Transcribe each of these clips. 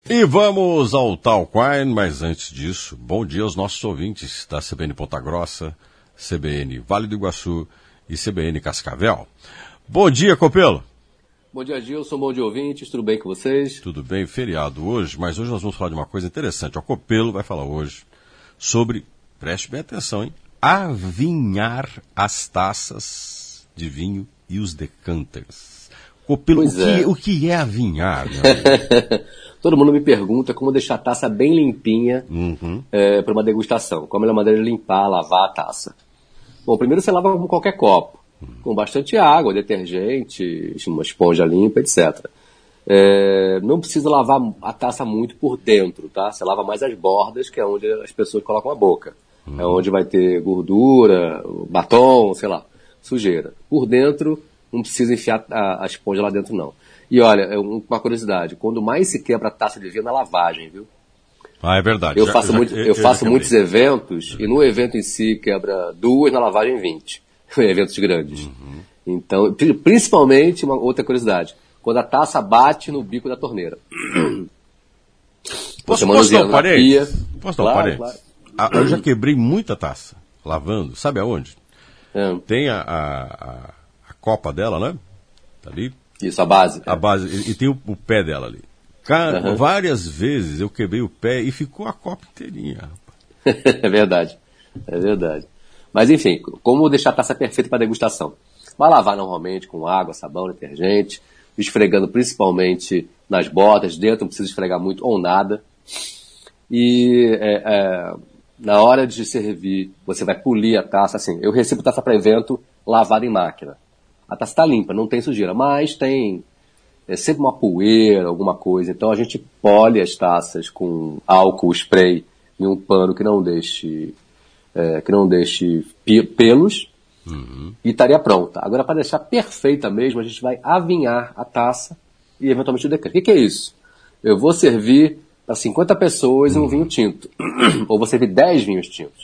E vamos ao Talk Wine, mas antes disso, bom dia aos nossos ouvintes da CBN Ponta Grossa, CBN Vale do Iguaçu e CBN Cascavel. Bom dia, Copelo. Bom dia, Gilson, bom dia, ouvintes, tudo bem com vocês? Tudo bem, feriado hoje, mas hoje nós vamos falar de uma coisa interessante. O Copelo vai falar hoje sobre, preste bem atenção, hein? Avinhar as taças de vinho e os decanters. Copelo, o que é avinhar? Todo mundo me pergunta como deixar a taça bem limpinha para uma degustação. Qual a melhor maneira de limpar, lavar a taça? Bom, primeiro você lava com qualquer copo, com bastante água, detergente, uma esponja limpa, etc. Não precisa lavar a taça muito por dentro, tá? Você lava mais as bordas, que é onde as pessoas colocam a boca. É onde vai ter gordura, batom, sei lá, sujeira. Por dentro, não precisa enfiar a esponja lá dentro, não. E olha, uma curiosidade, quando mais se quebra a taça de vinho na lavagem, viu? Ah, é verdade. Eu faço muitos eventos, e no evento em si quebra 2, na lavagem 20. Eventos grandes. Então, principalmente, uma outra curiosidade, quando a taça bate no bico da torneira. Posso dar um parênteses? Claro. Eu já quebrei muita taça, lavando. Sabe aonde? Tem a copa dela, né? Tá ali. Isso, a base. A base, e tem o pé dela ali. Cara, várias vezes eu quebrei o pé e ficou a copa inteirinha. É verdade. Mas enfim, como deixar a taça perfeita para degustação? Vai lavar normalmente com água, sabão, detergente, esfregando principalmente nas bordas, dentro não precisa esfregar muito ou nada. E na hora de servir, você vai polir a taça, assim, eu recebo taça para evento lavada em máquina. A taça está limpa, não tem sujeira, mas tem sempre uma poeira, alguma coisa. Então a gente pole as taças com álcool, spray e um pano que não deixe pelos e estaria pronta. Agora, para deixar perfeita mesmo, a gente vai avinhar a taça e eventualmente o decanter. O que é isso? Eu vou servir para 50 pessoas um vinho tinto. Ou vou servir 10 vinhos tintos.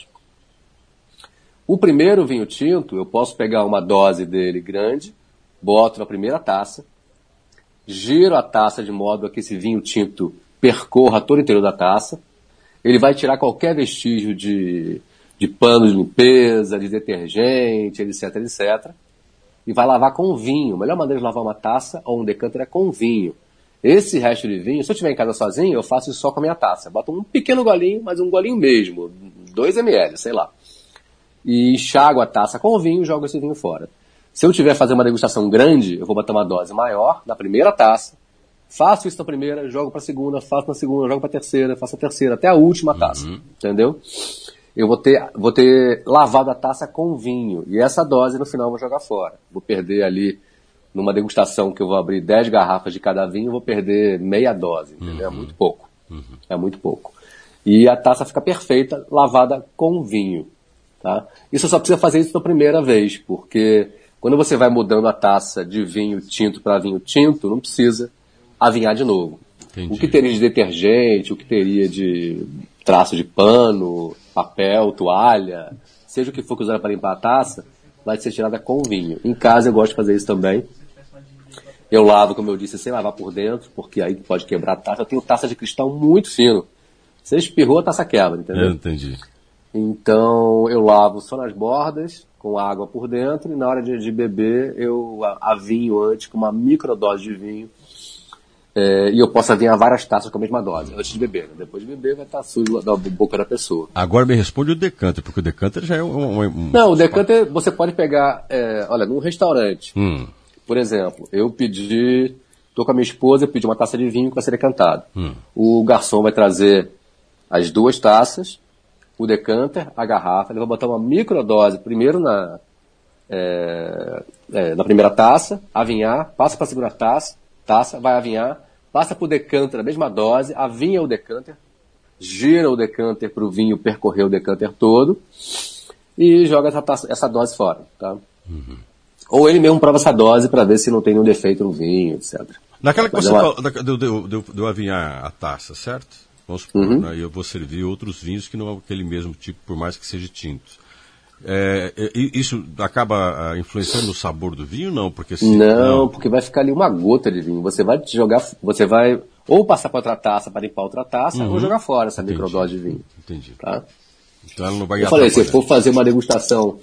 O primeiro vinho tinto, eu posso pegar uma dose dele grande, boto na primeira taça, giro a taça de modo a que esse vinho tinto percorra todo o interior da taça. Ele vai tirar qualquer vestígio de pano de limpeza, de detergente, etc, etc. E vai lavar com vinho. A melhor maneira de lavar uma taça ou um decanter é com vinho. Esse resto de vinho, se eu estiver em casa sozinho, eu faço isso só com a minha taça. Boto um pequeno golinho, mas um golinho mesmo, 2 ml, sei lá. E enxago a taça com o vinho e jogo esse vinho fora. Se eu tiver fazendo uma degustação grande, eu vou botar uma dose maior na primeira taça, faço isso na primeira, jogo para a segunda, faço na segunda, jogo para a terceira, faço a terceira, até a última taça, entendeu? Eu vou ter lavado a taça com vinho, e essa dose no final eu vou jogar fora. Vou perder ali, numa degustação que eu vou abrir 10 garrafas de cada vinho, eu vou perder meia dose, entendeu? É muito pouco. É muito pouco. E a taça fica perfeita, lavada com vinho. Tá? Isso só precisa fazer isso na primeira vez, porque quando você vai mudando a taça de vinho tinto para vinho tinto, não precisa avinhar de novo. Entendi. O que teria de detergente, o que teria de traço de pano, papel, toalha, seja o que for que usar para limpar a taça, vai ser tirada com vinho. Em casa eu gosto de fazer isso também. Eu lavo, como eu disse, sem lavar por dentro, porque aí pode quebrar a taça. Eu tenho taça de cristal muito fino. Você espirrou, a taça quebra, entendeu? Eu entendi. Então eu lavo só nas bordas, com água por dentro, e na hora de beber eu avinho antes com uma microdose de vinho. E eu posso avinhar várias taças com a mesma dose, antes de beber. Né? Depois de beber vai estar sujo da boca da pessoa. Agora me responde o decanter, porque o decanter já é Não, o decanter você pode pegar, olha, num restaurante, por exemplo, eu tô com a minha esposa, eu pedi uma taça de vinho para ser decantado. O garçom vai trazer as 2 taças, o decanter, a garrafa, ele vai botar uma microdose primeiro na primeira taça, avinhar, passa para a segunda taça, vai avinhar, passa para o decanter a mesma dose, avinha o decanter, gira o decanter para o vinho percorrer o decanter todo e joga essa dose fora. Tá? Ou ele mesmo prova essa dose para ver se não tem nenhum defeito no vinho, etc. Naquela que você falou, do avinhar a taça, certo? Vamos supor, né? Eu vou servir outros vinhos que não é aquele mesmo tipo, por mais que seja tinto. Isso acaba influenciando no sabor do vinho, não? Porque porque vai ficar ali uma gota de vinho. Você vai jogar, ou passar para outra taça para limpar outra taça, ou jogar fora essa microdose de vinho. Entendi. Tá? Então ela não vai Eu falei, se eu for fazer uma degustação,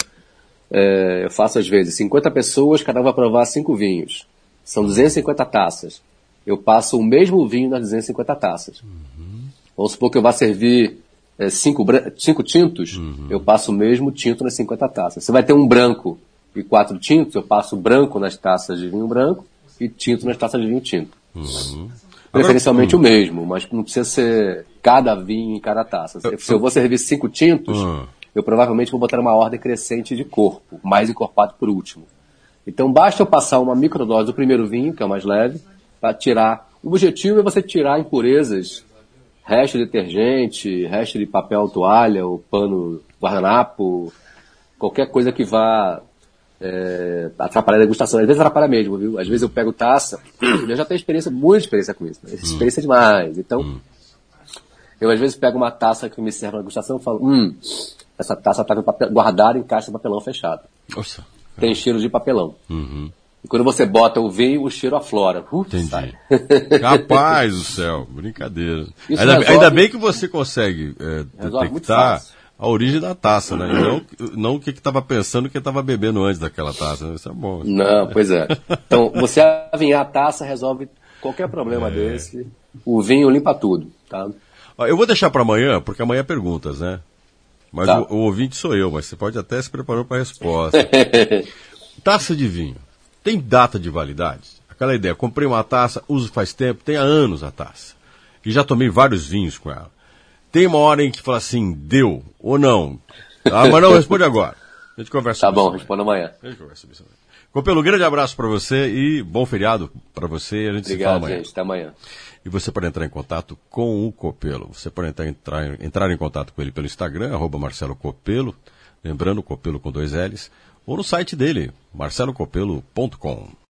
eu faço às vezes 50 pessoas, cada um vai provar 5 vinhos. São 250 taças. Eu passo o mesmo vinho nas 250 taças. Vamos supor que eu vá servir 5 tintos, eu passo o mesmo tinto nas 50 taças. Você vai ter um branco e 4 tintos, eu passo branco nas taças de vinho branco e tinto nas taças de vinho tinto. Preferencialmente o mesmo, mas não precisa ser cada vinho em cada taça. Se eu vou servir 5 tintos, eu provavelmente vou botar uma ordem crescente de corpo, mais encorpado por último. Então basta eu passar uma microdose do primeiro vinho, que é o mais leve, para tirar. O objetivo é você tirar impurezas, resto de detergente, resto de papel toalha, ou pano guardanapo, qualquer coisa que vá atrapalhar a degustação. Às vezes atrapalha mesmo, viu? Às vezes eu pego taça, eu já tenho muita experiência com isso, né? Experiência demais. Então, eu às vezes pego uma taça que me serve na degustação e falo, essa taça está guardada em caixa de papelão fechado. Nossa. Tem cheiro de papelão. E quando você bota o vinho, o cheiro aflora. Entendi. Sai. Rapaz do céu, brincadeira. Resolve, Ainda bem que você consegue muito detectar fácil. a origem da taça, né? Não o que estava pensando, o que estava bebendo antes daquela taça. Isso é bom. Não, pois é. Então, você avinhar a taça resolve qualquer problema desse. O vinho limpa tudo, tá? Eu vou deixar para amanhã, porque amanhã é perguntas, né? Mas Tá. o ouvinte sou eu, mas você pode até se preparar para a resposta. Taça de vinho. Tem data de validade? Aquela ideia, comprei uma taça, uso faz tempo, tem há anos a taça. E já tomei vários vinhos com ela. Tem uma hora em que fala assim, deu, ou não. Ah, mas não, responde agora. A gente conversa Tá sobre bom, isso respondo amanhã. A gente conversa sobre isso amanhã. Copelo, um grande abraço para você e bom feriado para você. A gente se fala Obrigado, amanhã. gente. Até amanhã. E você pode entrar em contato com o Copelo. Você pode entrar em contato com ele pelo Instagram, @MarceloCopelo, lembrando Copelo com 2 L's, ou no site dele, marcelocopelo.com.